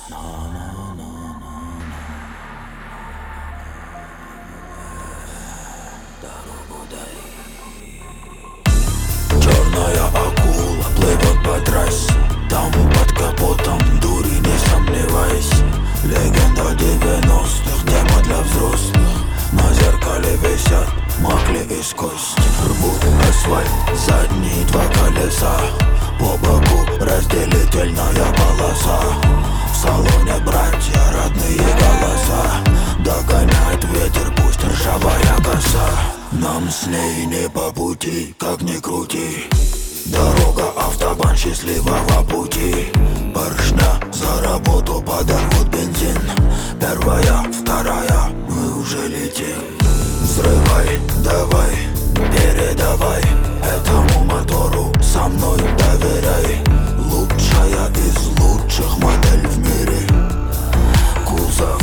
Дорогу дай. Черная акула плывет по трассе, там под капотом дури, не сомневайся. Легенда 90-х, тема для взрослых. На зеркале висят макли из кости. Рвут асфальт, задние два колеса. По боку разделительная полоса. В салоне братья, родные голоса. Догоняет ветер, пусть ржавая коса. Нам с ней не по пути, как ни крути. Дорога, автобан счастливого пути. Поршня за работу подорвут бензин. Первая, вторая, мы уже летим. Взрывай, давай, передавай этому мотору, со мной доверяй. Лучшая из лучших модель в мире. Кузов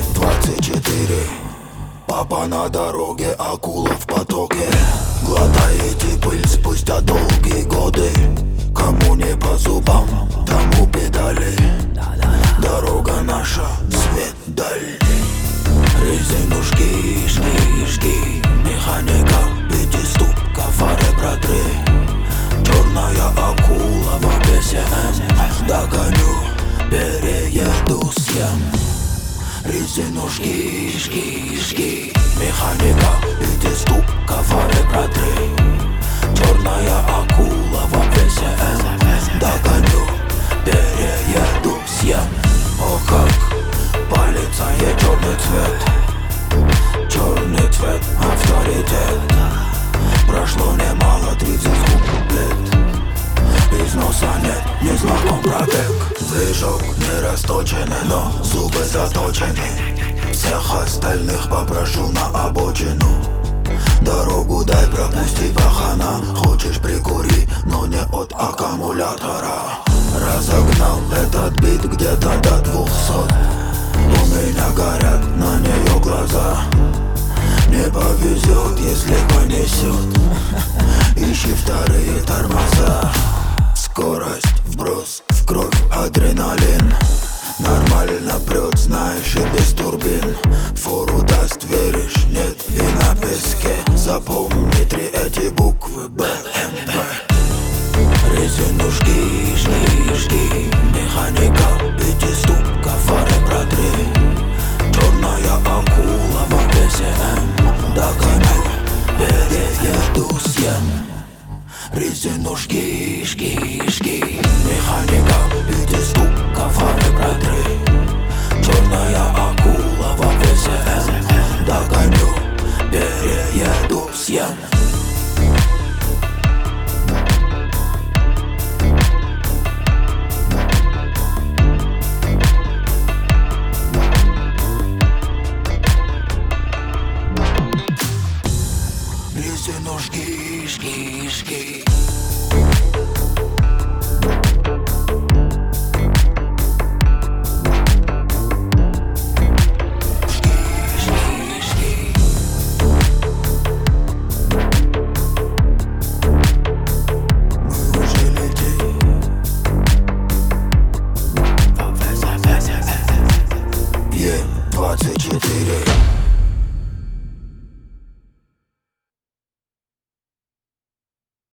Е24. Папа на дороге, акула в потоке. Глотаете пыль спустя долгие годы. Кому не по зубам, тому педали. Дорога наша, свет даль. Резинушки, жги, механика, пятиступка, фары протри. Черная акула в АБСМ. Догоню, перееду съем. Резинушки, жги, механика, пятиступка, фары протри. Черная акула в АБСМ. Догоню, перееду съем. О, как палится ей черный цвет. Черный цвет, авторитет. Прошло немало, 30 лет. Износа нет, не знаком пробег. Движок не расточенный, но зубы заточены. Всех остальных попрошу на обочину. Дорогу дай, пропусти пахана. Хочешь прикури, но не от аккумулятора. Разогнал этот бит где-то до 200. У меня горят на нее глаза. Не повезет, если понесет. Ищи вторые тормоза. Скорость, вброс, в кровь, адреналин. Нормально прет, знаешь, и без турбин. Фору даст, веришь, нет, и на песке. Запомни 3 эти буквы БМВ. Резинушки, жги, механика, пятиступка, фары протри. Черная акула в АБСМ. Догоню, перееду съем. Резинушки, жги, механика, пятиступка, фары протри. Черная акула в АБСМ. Догоню, перееду съем. Резинушки, жги.